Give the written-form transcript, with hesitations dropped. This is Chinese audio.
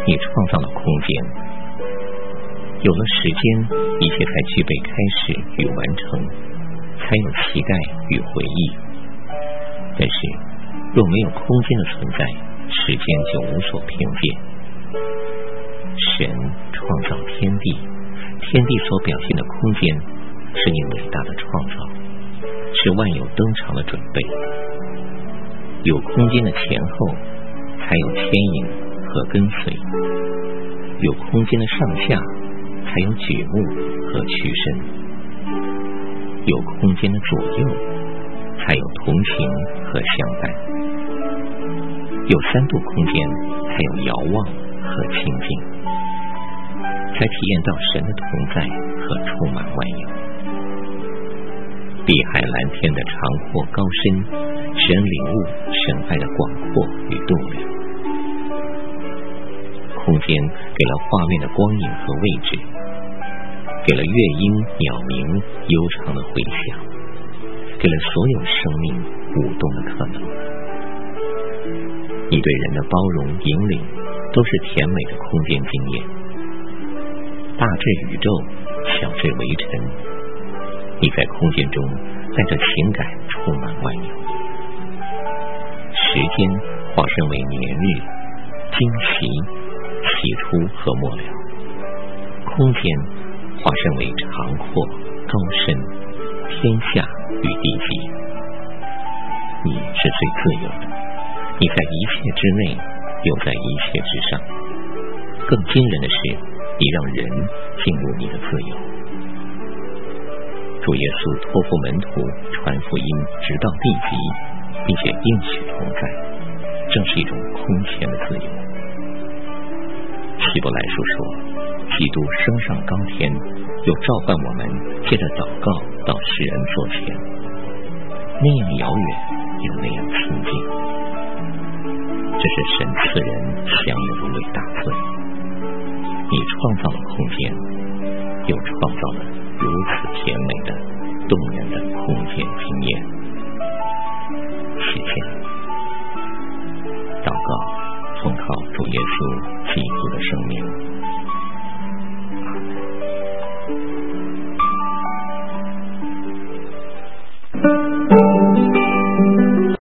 你创造了空间。有了时间，一切才具备开始与完成，才有期待与回忆。但是若没有空间的存在，时间就无所凭借。神创造天地，天地所表现的空间是你伟大的创造，是万有登场的准备。有空间的前后，才有牵引和跟随；有空间的上下，才有举目和屈伸；有空间的左右，才有同情和相伴；有3度空间，才有遥望和亲近，才体验到神的同在和充满万有。碧海蓝天的长阔高深，使人领悟神爱的广阔与度量。空间给了画面的光影和位置，给了乐音鸟鸣悠长的回响，给了所有生命舞动的可能。你对人的包容引领，都是甜美的空间经验。大至宇宙，小至微尘，你在空间中带着情感充满万有。时间化身为年日、惊喜、起初和末了；空间化身为长阔、高深、天下与地极。你是最自由的，你在一切之内，又在一切之上。更惊人的是，你让人进入你的自由。主耶稣托付门徒传福音直到地极，并且应许同在，正是一种空前的自由。希伯来书说，基督升上高天，又召唤我们借着祷告到世人座前，那样遥远又那样亲近。这是神赐人享有的伟大自由。你创造了空间，又创造了如此甜美的动人的空间经验。谢谢你。祷告，奉靠主耶稣基督的生命。